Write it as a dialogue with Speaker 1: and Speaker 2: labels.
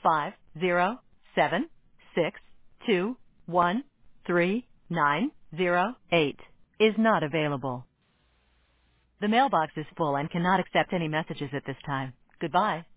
Speaker 1: 507-621-3908 is not available. The mailbox is full and cannot accept any messages at this time. Goodbye.